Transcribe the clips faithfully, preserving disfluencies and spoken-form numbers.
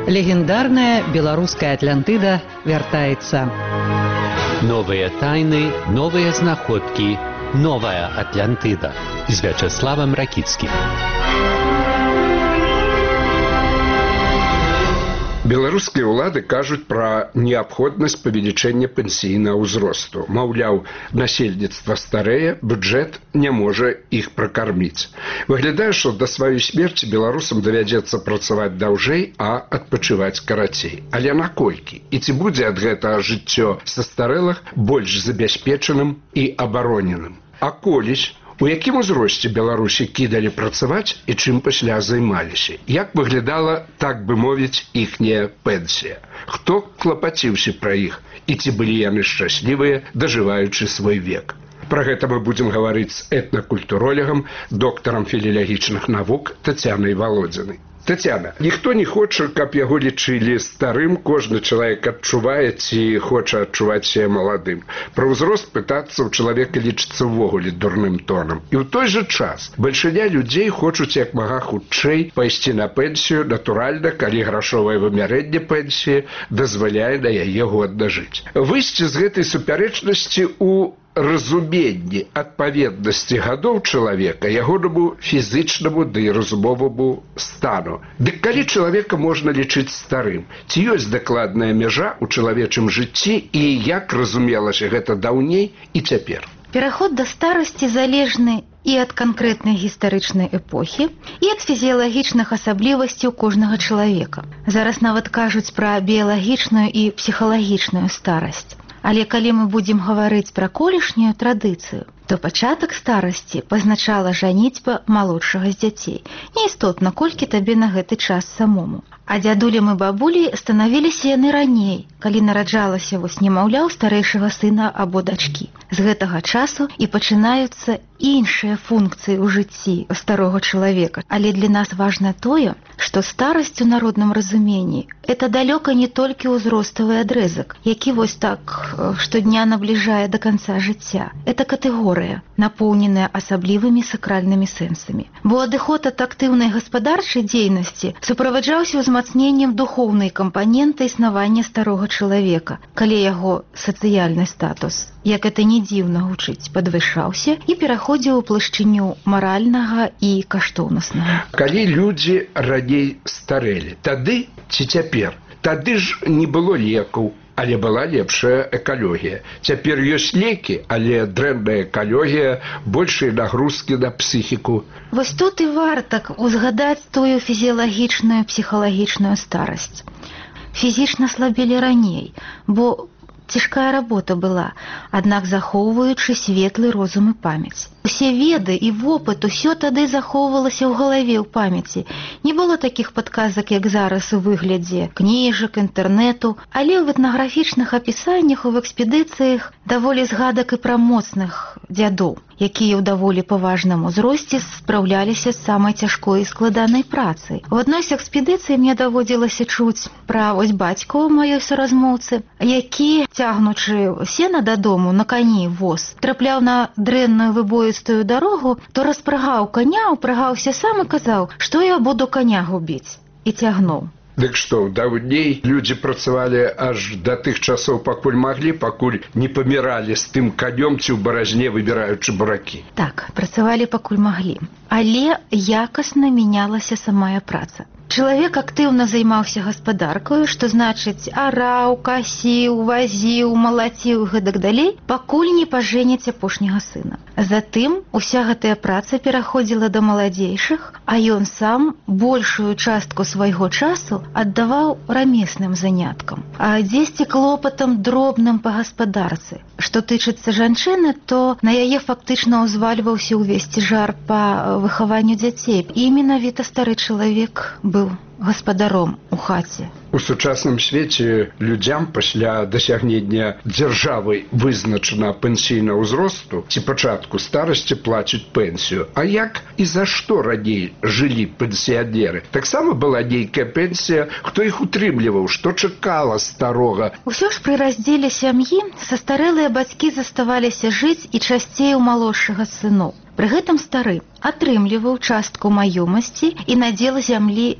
Легендарная белорусская Атлантида вяртаецца. Новые тайны, новые знаходки, новая Атлантида с Вячеславом Ракицким. Беларускія ўлады кажуць пра неабходнасць павелічэння пенсійнага ўзросту. Маўляў, насельніцтва старэе, бюджэт не можа іх пракарміць. Выглядае, што да сваёй смерці беларусам давядзецца працаваць даўжэй, а адпачываць карацей. Але наколькі? І ці будзе ад гэтага жыццё састарэлых больш забяспечаным і абароненым? А колісь, у якім узросце Беларусі кідалі працаваць і чым пасля займаліся? Як выглядала, так бы мовіць, іхняя пенсія? Хто клапаціўся пра іх? І ці былі яны шчаслівыя, дажываючы свой век? Пра гэта мы будзем гаварыць з этнакультуролегам, доктарам філалагічных навук Тацянай Валодзінай. Тацяна, ніхто не хоча, каб яго лічылі старым, кожны чалавек адчувае ці хоча адчуваць сябе маладым. Пра ўзрост пытацца ў чалавека лічыцца ўвогуле дурным тонам. І ў той жа час бальшыня людзей хочуць як мага хутчэй пайсці на пенсію, натуральна, калі грашовае вымярэнне пенсіі дазваляе на яе годна жыць. Выйсці з гэтай супярэчнасці ў разуменні адпаведнасці гадоў чалавека, ягонаму фізычнаму ды разумоваму стану. Дык калі чалавека можна лічыць старым? Ці ёсць дакладная мяжа ў чалавечым жыцці і як разумелася гэта даўней і цяпер? Пераход да старасці залежны і ад канкрэтнай гістарычнай эпохі, і ад фізіялагічных асаблівасцяў кожнага чалавека. Зараз нават кажуць пра біялагічную і псіхалагічную старасць. Але калі мы будзем гаварыць пра колішнюю традыцыю, то пачатак старасці пазначала жаніцьба малодшага з дзяцей. Неістотна, колькі табе на гэты час самому. А дзядулям і бабулі станавіліся яны раней, калі нараджалася вось немаўля ў старэйшага сына або дачкі. З гэтага часу і пачынаюцца іншыя функцыі ў жыцці старога чалавека. Але для нас важна тое, што старасць у народным разуменні – это далёка не толькі ўзроставы адрэзак, які вось так штодня набліжае да канца жыцця. Это катэгорыя, напоўненая асаблівымі сакральнымі сэнсамі. Бо адыход ад актыўнай гаспадарчай дзейнасці суправаджаўся ўзмацненнем духоўнай кампаненты існавання старога чалавека, калі яго сацыяльны статус, як это не дзіўна гучыць, падвышаўся і пераходзіў у плашчыню маральнага і каштоўнаснага. Калі людзі раней старэлі, тады ці цяпер? Тады ж не было лекаў, але была лепшая экалогія. Цяпер ёсць лекі, але дрэнная экалогія, большыя нагрузкі на псіхіку. Вось тут і варта узгадаць тую фізіялагічную, псіхалагічную старасць. Фізічна слабелі раней, бо цяжкая работа была, аднак захоўваючы светлы розум і памяць. Усе веды і вопыт, усё тады захоўвалася ў галаве, ў памяці. Не было такіх падказак, як зараз у выглядзе кніжак, інтэрнэту, але ў этнаграфічных апісаннях, у экспедыцыях даволі згадак і пра моцных дзядоў, якія ў даволі паважным узросце спраўляліся з самай цяжкой і складанай працай. У адной з экспедыцый мне даводзілася чуць пра вось бацьку маёй суразмоўцы, які, цягнучы сена дадому на кані воз, трапляў на дрэнную выбоістую дарогу, то распрагаў каня, упрагаўся сам і казаў, што я буду каня губіць, і цягнуў. Дык што, даўней людзі працавалі аж да тых часоў, пакуль маглі, пакуль не паміралі з тым канём ці ў баразне, выбіраючы буракі. Так, працавалі пакуль маглі. Але якасна мянялася самая праца. Чалавек актыўна займаўся гаспадаркаю, што значыць араў, касіў, вазіў, малаціў, гэтак далей, пакуль не пажэняць апошняга сына. Затым уся гэтая праца пераходзіла да маладзейшых, а ён сам большую частку свайго часу аддаваў рамесным заняткам, а дзесьці клопатам дробным па гаспадарцы. Што тычыцца жанчыны, то на яе фактычна ўзвальваўся ўвесь цяжар па выхаванню дзяцей. І менавіта стары чалавек быў гаспадаром у хаце. У сучасным свеце людзям пасля дасягнення дзяржавай вызначана пенсійнага ўзросту ці пачатку старасці плацяць пенсію. А як і за што раней жылі пенсіянеры? Таксама была нейкая пенсія, хто іх утрымліваў, што чакала старога? Усё ж пры раздзеле сям'і састарэлыя бацькі заставаліся жыць і часцей у малодшага сыноў. Пры гэтым стары атрымліваў частку маёмасці і надзел зямлі, як кажуць,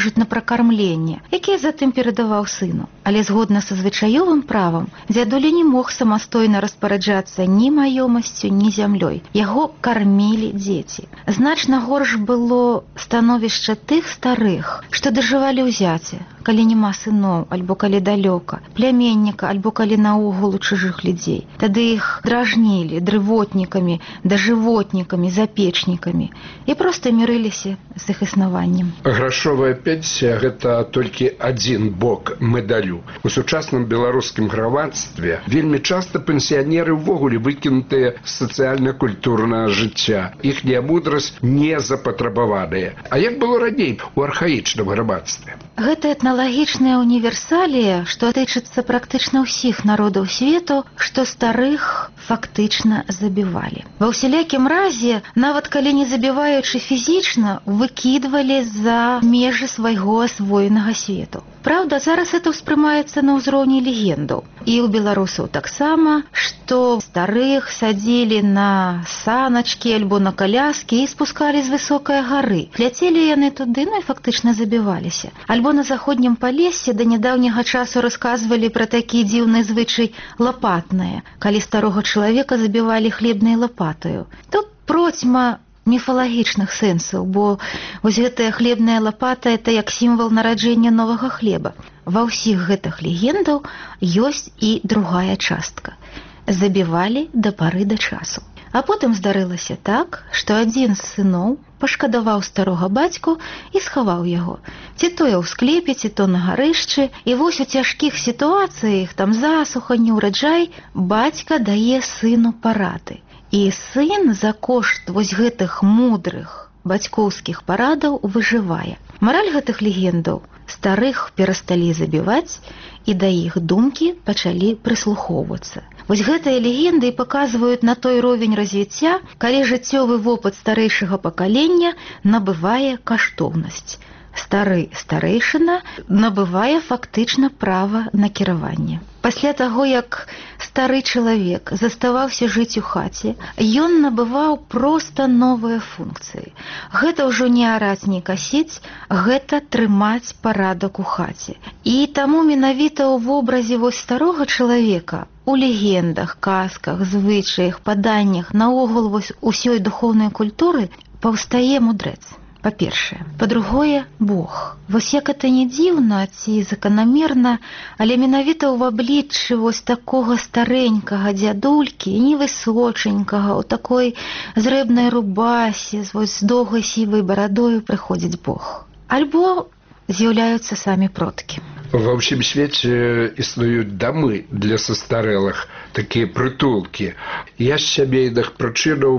кажуць, на пракармленне, якія затым перадаваў сыну. Але згодна са звычаёвым правам, дзядуля не мог самастойна распараджацца ні маёмасцю, ні зямлёй. Яго кармілі дзеці. Значна горш было становішча тых старых, што дажывалі ўзяце, калі няма сыноў, альбо калі далёка, пляменніка, альбо калі наогул у чужых людзей. Тады іх дражнілі дрывотнікамі, дажывотнікамі, запечнікамі і проста мірыліся з іх існаваннем. Грашовая пенсія – гэта толькі адзін бок медалю. У сучасным беларускім грамадстве вельмі часта пенсіянеры ўвогуле выкінутыя з сацыяльна-культурнага жыцця. Іхняя мудрасць не запатрабаваная. А як было раней у архаічным грамадстве? Гэта этналагічная універсалія, што тычыцца практычна ўсіх народаў свету, што старых фактычна забівалі. Ва ўсялякім разе, нават калі не забіваючы фізічна, выкідвалі за межы свайго асвоенага свету. Праўда, зараз это ўспрымаецца на ўзроўні легендаў. І ў беларусаў таксама, што старых садзілі на саначкі альбо на каляскі і спускалі з высокай гары. Ляцелі яны туды, ну і фактычна забіваліся. Альбо на заходнім палесе да нядаўняга часу расказвалі пра такі дзіўны звычай лапатнае, калі старога чалавека забівалі хлебнай лапатаю. Тут процьма міфалагічных сэнсаў, бо вось гэтая хлебная лапата – это як сімвал нараджэння новага хлеба. Ва ўсіх гэтых легендаў ёсць і другая частка. Забівалі да пары да часу. А потым здарылася так, што адзін з сыноў пашкадаваў старога бацьку і схаваў яго. Ці то ў склепе, ці то на гарышчы. І вось у цяжкіх сітуацыях, там засуха, неўраджай, бацька дае сыну парады. І сын за кошт вось гэтых мудрых бацькоўскіх парадаў выжывае. Мараль гэтых легендаў: старых перасталі забіваць, і да іх думкі пачалі прыслухоўвацца. Вось гэтыя легенды і паказваюць на той ровень развіцця, калі жыццёвы вопыт старэйшага пакалення набывае каштоўнасць. Стары старэйшына набывае фактычна права на кіраванне. Пасля таго, як стары чалавек заставаўся жыць у хаце, ён набываў проста новыя функцыі. Гэта ўжо не араць, не касіць, гэта трымаць парадак у хаце. І таму менавіта ў вобразе вось старога чалавека, у легендах, казках, звычаях, паданнях, наогул вось усёй духоўнай культуры паўстае мудрэц. Па-першае. Па-другое, Бог. Вось як это не дзіўна ці заканамерна, але менавіта ў абліччы вось такога старэнькага дзядулькі, невысоченькага, у такой зрэбнай рубасе, вось з доўгай сівай барадою прыходзіць Бог. Альбо з'яўляюцца самі продкі. Ва ўсім свеце існуюць дамы для састарэлых, такія прытулкі. Я з сямейных прычынаў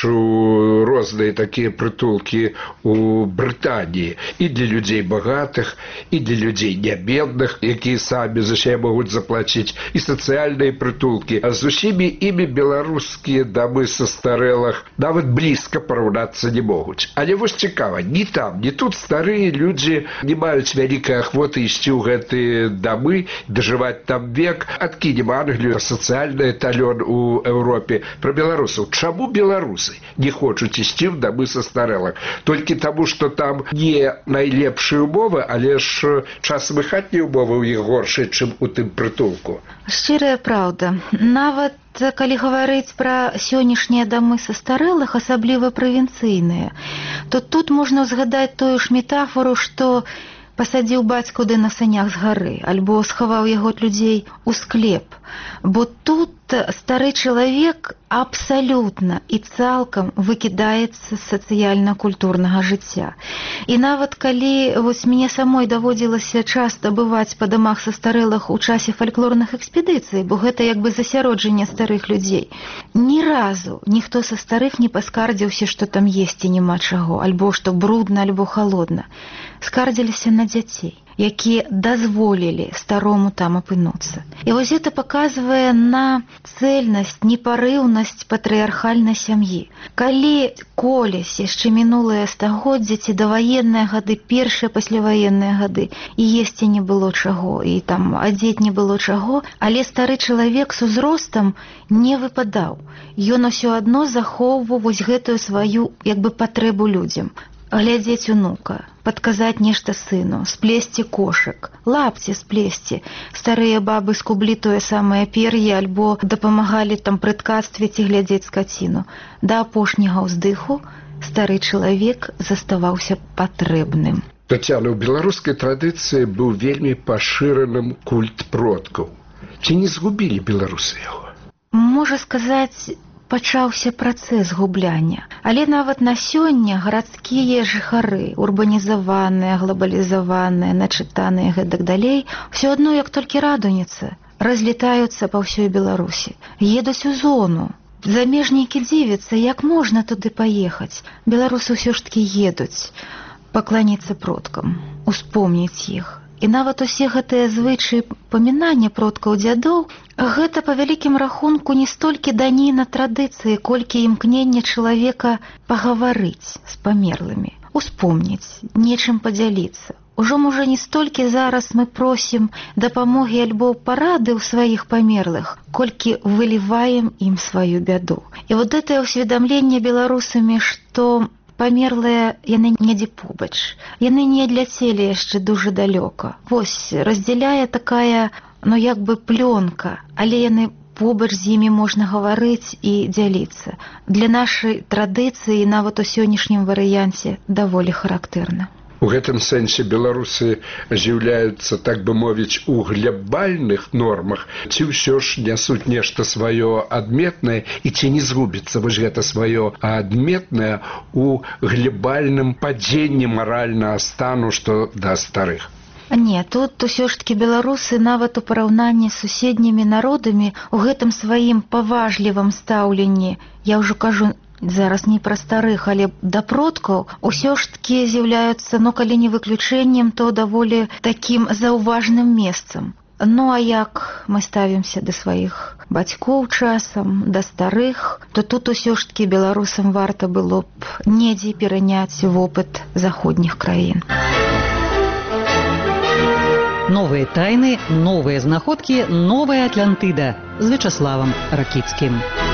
бачу розныя такія прытулкі ў Брытаніі. І для людзей багатых, і для людзей нябедных, якія самі за сябе могуць заплаціць, і сацыяльныя прытулкі. А з усімі імі беларускія дамы састарэлых нават блізка параўнацца не могуць. Але вось цікава, ні там, ні тут старыя людзі не маюць вялікай ахвоты ісці ў гэта дамы, дажываць там век. Адкінем Англію, сацыяльны эталён у Еўропе. Пра беларусаў. Чаму беларусы не хочуць ісці ў дамы састарэлых? Толькі таму, што там не найлепшыя ўмовы, але ж часам і хатнія ўмовы ў іх горшыя, чым у тым прытулку. Шчырая праўда. Нават калі гаварыць пра сённяшнія дамы састарэлых, асабліва правінцыйныя, то тут можна згадаць тую ж метафору, што пасадзіў бацьку ды на санях з гары, альбо схаваў яго ад людзей у склеп. Бо тут стары чалавек абсалютна і цалкам выкідаецца з сацыяльна-культурнага жыцця. І нават калі вось мне самой даводзілася часта бываць па дамах састарэлых у часе фальклорных экспедыцый, бо гэта як бы засяроджанне старых людзей, ні разу ніхто са старых не паскардзіўся, што там есці няма чаго, альбо што брудна, альбо халодна. Скардзіліся на дзяцей, якія дазволілі старому там апынуцца. І вось гэта паказвае на цэльнасць, непарыўнасць патрыархальнай сям'і. Калі колісь яшчэ мінулыя стагоддзі ці даваенныя гады, першыя пасляваенныя гады, і есці не было чаго, і там адзець не было чаго, але стары чалавек з узростам не выпадаў. Ён усё адно захоўваў вось гэтую сваю як бы патрэбу людзям. Глядзець унука, падказаць нешта сыну, сплесці кошык, лапці сплесці. Старыя бабы скублі тое самае пер'е альбо дапамагалі там пры ткацтве ці глядзець скаціну. Да апошняга ўздыху стары чалавек заставаўся патрэбным. Тацяна, у беларускай традыцыі быў вельмі пашыраным культ продкаў. Ці не згубілі беларусы яго? Можа сказаць, пачаўся працэс губляння. Але нават на сёння гарадскія жыхары, урбанізаваныя, глобалізаваныя, начытаныя гэтак далей, усё адно, як толькі радуніца, разлетаюцца па ўсёй Беларусі. Едуць у зону. Замежнікі дзівяцца, як можна туды паехаць. Беларусы ўсё ж такі едуць пакланіцца продкам, успомніць іх. І нават усе гэтыя звычаі памінання продкаў дзядоў, гэта па вялікім рахунку не столькі даніна традыцыі, колькі імкнення чалавека пагаварыць з памерлымі, успомніць, нечым падзяліцца. Ужо, можа, не столькі зараз мы просім дапамогі альбо парады ў сваіх памерлых, колькі выліваем ім сваю бяду. І вот гэтае ўсведамленне беларусамі, што памерлыя яны недзе побач, яны не адляцелі яшчэ дужа далёка. Вось, раздзяляе такая, ну як бы плёнка, але яны побач з імі можна гаварыць і дзяліцца. Для нашай традыцыі, нават у сённяшнім варыянце, даволі характэрна. У гэтым сэнсе беларусы з'яўляюцца, так бы мовіць, у глябальных нормах, ці ўсё ж нясуць нешта сваё адметнае, і ці не згубіцца вось гэта сваё адметнае у глябальным падзенні маральнага стану, што да старых. Не, тут усё ж такі беларусы нават у параўнанні з суседнімі народамі у гэтым сваім паважлівым стаўленні, я ўжо кажу, зараз не пра старых, але да продкаў усё ж такі з'яўляюцца, ну, калі не выключэннем, то даволі такім заўважным месцам. Ну, а як мы ставімся да сваіх бацькоў часам, да старых, то тут усё ж такі беларусам варта было б недзе пераняць вопыт заходніх краін. Новыя тайны, новыя знаходкі, новая Атлантыда з Вячаславам Ракіцкім.